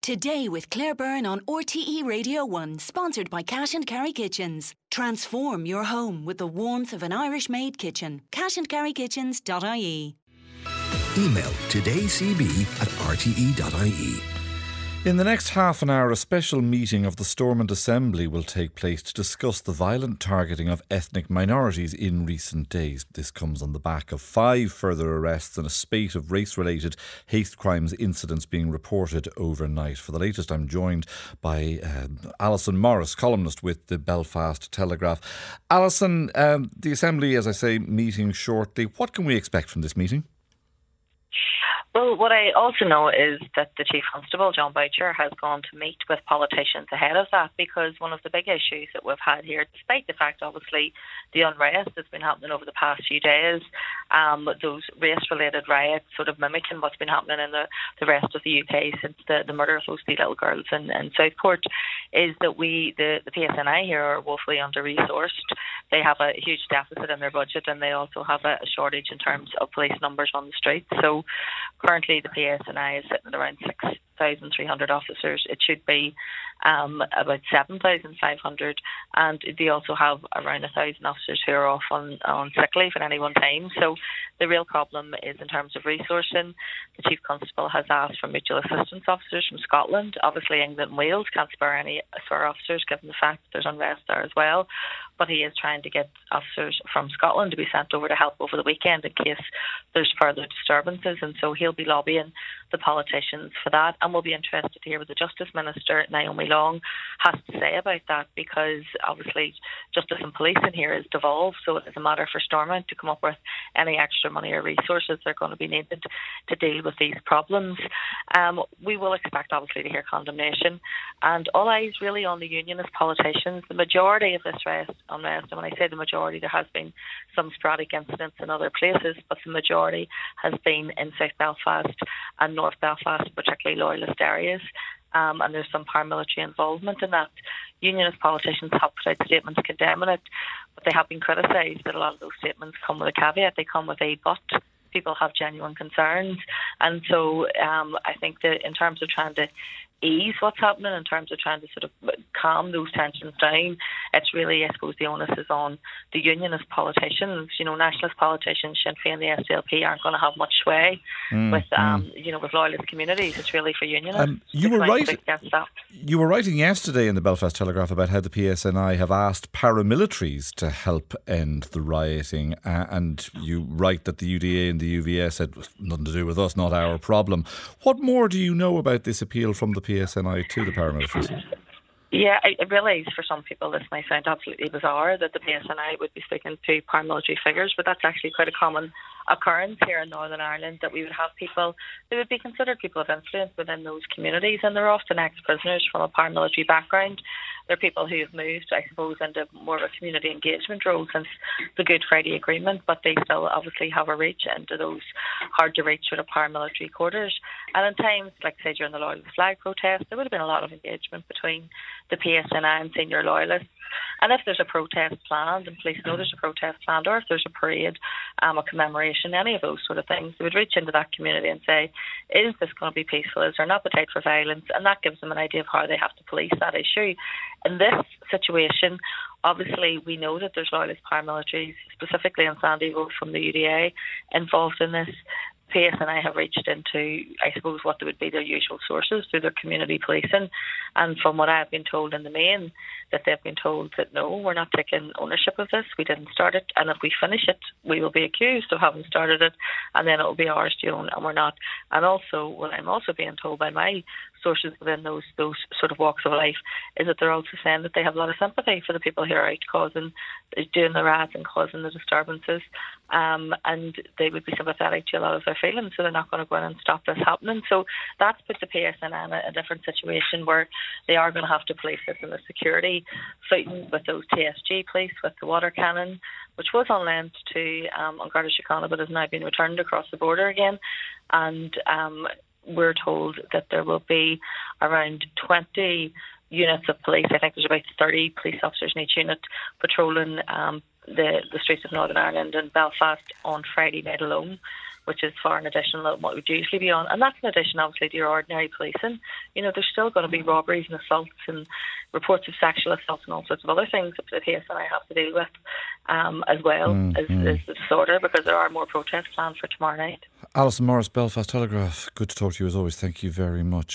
Today with Claire Byrne on RTE Radio 1, sponsored by Cash and Carry Kitchens. Transform your home with the warmth of an Irish-made kitchen. cashandcarrykitchens.ie. Email todayscb@rte.ie. In the next half an hour, a special meeting of the Stormont Assembly will take place to discuss the violent targeting of ethnic minorities in recent days. This comes on the back of 5 further arrests and a spate of race-related hate crimes incidents being reported overnight. For the latest, I'm joined by Alison Morris, columnist with the Belfast Telegraph. Alison, the Assembly, as I say, meeting shortly. What can we expect from this meeting? Well, what I also know is that the Chief Constable, John Boucher, has gone to meet with politicians ahead of that, because one of the big issues that we've had here, despite the fact, obviously, the unrest that's been happening over the past few days, those race-related riots sort of mimicking what's been happening in the rest of the UK since the murder of those 3 little girls in Southport, is that the PSNI here are woefully under-resourced. They have a huge deficit in their budget, and they also have a shortage in terms of police numbers on the streets. So currently the PSNI is sitting at around 6,300 officers. It should be about 7,500, and they also have around 1,000 officers who are off on sick leave at any one time. So the real problem is in terms of resourcing. The Chief Constable has asked for mutual assistance officers from Scotland. Obviously England and Wales can't spare any officers given the fact there's unrest there as well, but he is trying to get officers from Scotland to be sent over to help over the weekend in case there's further disturbances, and so he'll be lobbying the politicians for that. And we'll be interested to hear what the Justice Minister, Naomi Long, has to say about that, because obviously justice and policing here is devolved, so it is a matter for Stormont to come up with any extra money or resources that are going to be needed to deal with these problems. We will expect obviously to hear condemnation, and all eyes really on the unionist politicians. The majority of this unrest, and when I say the majority, there has been some sporadic incidents in other places, but the majority has been in South Belfast and North Belfast, particularly loyalist areas, and there's some paramilitary involvement in that. Unionist politicians have put out statements condemning it, but they have been criticised that a lot of those statements come with a caveat. They come with a but. People have genuine concerns, and so I think that in terms of trying to ease what's happening, in terms of trying to sort of calm those tensions down, it's really, I suppose, the onus is on the unionist politicians. You know, nationalist politicians, Sinn Féin, the SDLP, aren't going to have much sway with loyalist communities. It's really for unionists. You were writing yesterday in the Belfast Telegraph about how the PSNI have asked paramilitaries to help end the rioting, and you write that the UDA and the UVS said nothing to do with us, not our problem. What more do you know about this appeal from the PSNI to the paramilitaries? Yeah, I realise for some people this might sound absolutely bizarre that the PSNI would be speaking to paramilitary figures, but that's actually quite a common occurrence here in Northern Ireland, that we would have people who would be considered people of influence within those communities, and they're often ex-prisoners from a paramilitary background. They're people who have moved, I suppose, into more of a community engagement role since the Good Friday Agreement, but they still obviously have a reach into those hard-to-reach sort of paramilitary quarters. And in times, like say during the Loyalist Flag protest, there would have been a lot of engagement between the PSNI and senior loyalists. And if there's a protest planned, and police know there's a protest planned, or if there's a parade, a commemoration, any of those sort of things, they would reach into that community and say, is this going to be peaceful? Is there an appetite for violence? And that gives them an idea of how they have to police that issue. In this situation, obviously, we know that there's loyalist paramilitaries, specifically in Sandyville from the UDA, involved in this. PSNI have reached into, I suppose, what would be their usual sources through their community policing. And from what I've been told in the main, that they've been told that no, we're not taking ownership of this, we didn't start it, and if we finish it, we will be accused of having started it, and then it will be ours to own, and we're not. And also, what I'm also being told by my sources within those sort of walks of life is that they're also saying that they have a lot of sympathy for the people who are out doing the riots and causing the disturbances, and they would be sympathetic to a lot of their feelings, so they're not going to go in and stop this happening. So that's put the PSNI in a different situation where they are going to have to police this in the security footing with those TSG police, with the water cannon, which was on lent to An Garda Síochána but has now been returned across the border again. And we're told that there will be around 20 units of police. I think there's about 30 police officers in each unit patrolling the streets of Northern Ireland and Belfast on Friday night alone. which is far in addition to what would usually be on. And that's in addition, obviously, to your ordinary policing. You know, there's still going to be robberies and assaults and reports of sexual assaults and all sorts of other things that the PSNI have to deal with as well as the disorder, because there are more protests planned for tomorrow night. Alison Morris, Belfast Telegraph, good to talk to you as always. Thank you very much.